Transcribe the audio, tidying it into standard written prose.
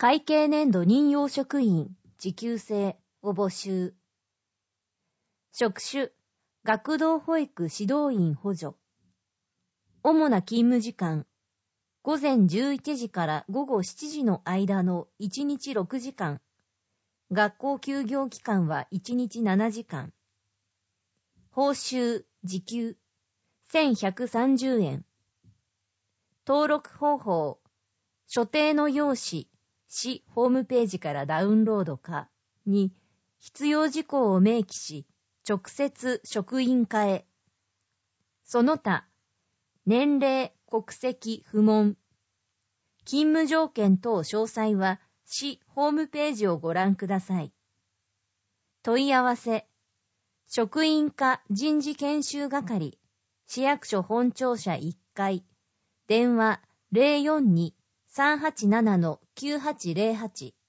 会計年度任用職員時給制を募集。職種、学童保育指導員補助。主な勤務時間、午前11時から午後7時の間の1日6時間。学校休業期間は1日7時間。報酬、時給、1130円。登録方法、所定の用紙、市ホームページからダウンロードか、に必要事項を明記し、直接職員課へ。その他、年齢、国籍不問。勤務条件等詳細は市ホームページをご覧ください。問い合わせ、職員課人事研修係、市役所本庁舎1階、電話 042-387-9808